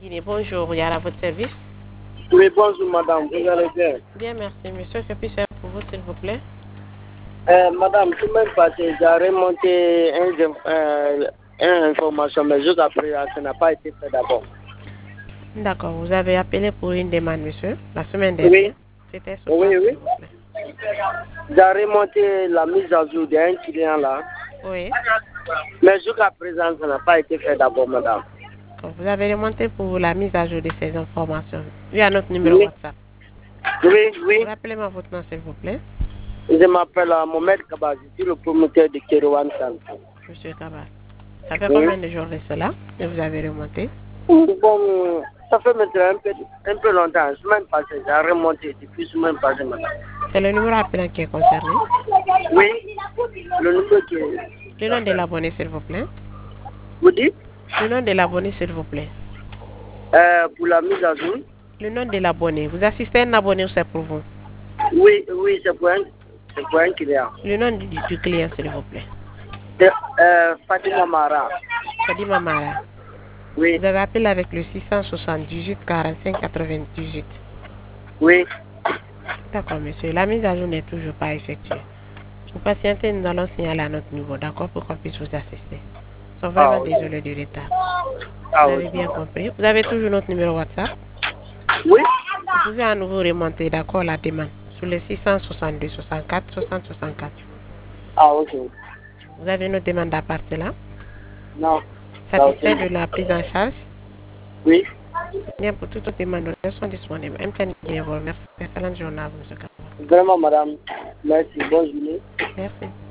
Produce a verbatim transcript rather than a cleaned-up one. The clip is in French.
Guinée, bonjour, il y a à votre service. Oui, bonjour madame, vous allez bien? Bien, merci monsieur. Que puis-je faire pour vous, s'il vous plaît? Euh, madame, tout même passé, j'ai remonté une, euh, une information, mais juste après, ça n'a pas été fait d'abord. D'accord, vous avez appelé pour une demande, monsieur, la semaine dernière. Oui, C'était sur oui, quoi, oui. s'il vous plaît? J'ai remonté la mise à jour d'un client là, Oui. mais jusqu'à présent, ça n'a pas été fait d'abord, madame. Donc, vous avez demandé pour la mise à jour de ces informations via notre numéro Oui, WhatsApp. oui, oui. Rappelez-moi votre nom, s'il vous plaît. Je m'appelle euh, Mohamed Kaba, je suis le promoteur de Kérouan San. Monsieur Kabal. Ça fait Oui. combien de jours de cela que vous avez remonté? Bon, ça fait maintenant un peu, un peu longtemps, semaine passée, j'ai remonté depuis semaine passée, madame. C'est le numéro appelant qui est concerné. Oui, le numéro qui est... Le nom de l'abonné, s'il vous plaît. Vous dites Le nom de l'abonné, s'il vous plaît. euh, pour la mise à jour? Le nom de l'abonné. Vous assistez à un abonné ou c'est pour vous? Oui, oui, c'est pour un, c'est pour un client. Le nom du, du client, s'il vous plaît. C'est euh, Fatima Mara. Fadima Mara. Oui, Vous avez appelé avec le six cent soixante-dix-huit quarante-cinq quatre-vingt-dix-huit. oui. D'accord, monsieur. La mise à jour n'est toujours pas effectuée. Vous patientez, nous allons signaler à notre niveau, d'accord, pour qu'on puisse vous assister. Nous sommes Ah, vraiment ok. désolés du retard. Ah, Vous ok. avez bien compris. Vous avez toujours notre numéro WhatsApp. Oui? Vous pouvez à nouveau remonter, d'accord, la demande sur le six cent soixante-deux soixante-quatre soixante soixante-quatre. Ah, ok. Vous avez notre demande à partir là. Non. Ah, ok. Satisfait de la prise en charge. Oui. Bien, pour toutes les demandes, elles sont disponibles. M T N Guinée, merci. Excellente journée à vous, monsieur Kamara. Vraiment, madame. Merci. Bonne journée. Merci.